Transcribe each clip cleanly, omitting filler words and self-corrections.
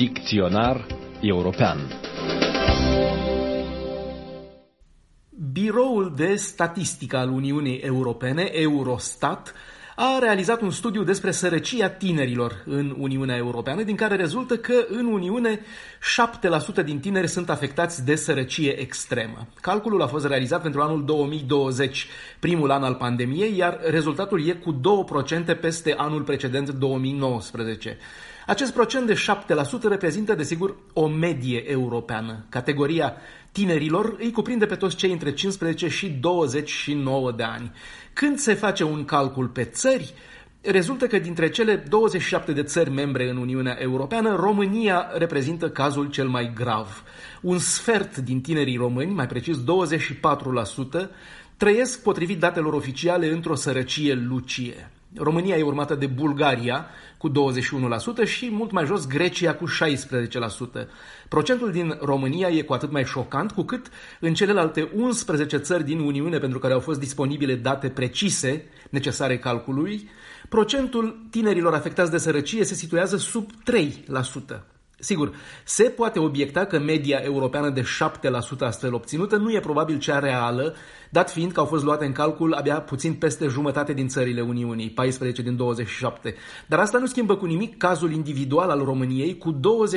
Dicționar european. Biroul de Statistică al Uniunii Europene, Eurostat, a realizat un studiu despre sărăcia tinerilor în Uniunea Europeană, din care rezultă că în Uniune 7% din tineri sunt afectați de sărăcie extremă. Calculul a fost realizat pentru anul 2020, primul an al pandemiei, iar rezultatul e cu 2% peste anul precedent, 2019. Acest procent de 7% reprezintă, desigur, o medie europeană. Categoria tinerilor îi cuprinde pe toți cei între 15 și 29 de ani. Când se face un calcul pe țări, rezultă că dintre cele 27 de țări membre în Uniunea Europeană, România reprezintă cazul cel mai grav. Un sfert din tinerii români, mai precis 24%, trăiesc, potrivit datelor oficiale, într-o sărăcie lucie. România e urmată de Bulgaria cu 21% și mult mai jos Grecia cu 16%. Procentul din România e cu atât mai șocant cu cât în celelalte 11 țări din Uniune pentru care au fost disponibile date precise necesare calculului, procentul tinerilor afectați de sărăcie se situează sub 3%. Sigur, se poate obiecta că media europeană de 7% astfel obținută nu e probabil cea reală, dat fiind că au fost luate în calcul abia puțin peste jumătate din țările Uniunii, 14 din 27. Dar asta nu schimbă cu nimic cazul individual al României, cu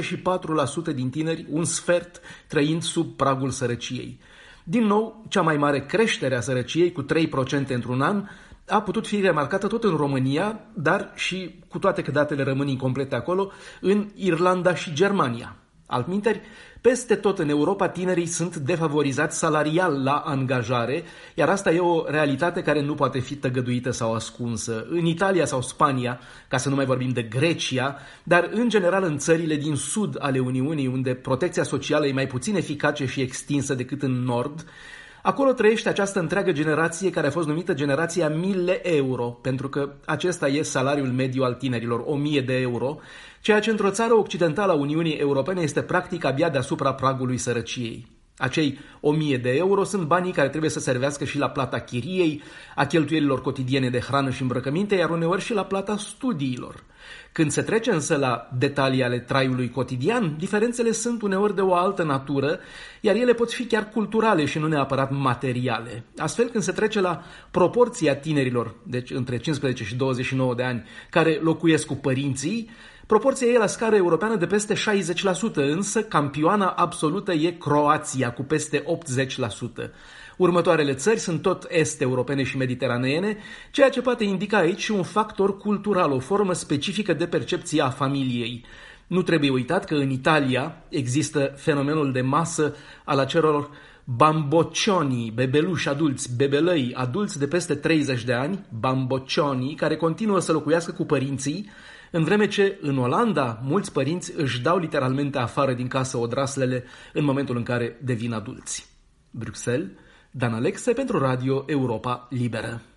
24% din tineri, un sfert, trăind sub pragul sărăciei. Din nou, cea mai mare creștere a sărăciei, cu 3% într-un an, a putut fi remarcată tot în România, dar și, cu toate că datele rămân incomplete acolo, în Irlanda și Germania. Altminteri, peste tot în Europa, tinerii sunt defavorizați salarial la angajare, iar asta e o realitate care nu poate fi tăgăduită sau ascunsă. În Italia sau Spania, ca să nu mai vorbim de Grecia, dar în general în țările din sud ale Uniunii, unde protecția socială e mai puțin eficace și extinsă decât în nord, acolo trăiește această întreagă generație care a fost numită generația 1000 euro, pentru că acesta e salariul mediu al tinerilor, 1000 de euro, ceea ce într-o țară occidentală a Uniunii Europene este practic abia deasupra pragului sărăciei. Acei 1000 de euro sunt banii care trebuie să servească și la plata chiriei, a cheltuielilor cotidiene de hrană și îmbrăcăminte, iar uneori și la plata studiilor. Când se trece însă la detalii ale traiului cotidian, diferențele sunt uneori de o altă natură, iar ele pot fi chiar culturale și nu neapărat materiale. Astfel, când se trece la proporția tinerilor, deci între 15 și 29 de ani, care locuiesc cu părinții, proporția e la scară europeană de peste 60%, însă campioana absolută e Croația, cu peste 80%. Următoarele țări sunt tot est-europene și mediteraneene, ceea ce poate indica aici un factor cultural, o formă specifică de percepție a familiei. Nu trebuie uitat că în Italia există fenomenul de masă al acelor bamboccioni, bebeluși adulți, bebelăi adulți de peste 30 de ani, bamboccioni, care continuă să locuiască cu părinții, în vreme ce în Olanda mulți părinți își dau literalmente afară din casă odraslele în momentul în care devin adulți. Bruxelles, Dan Alexe pentru Radio Europa Liberă.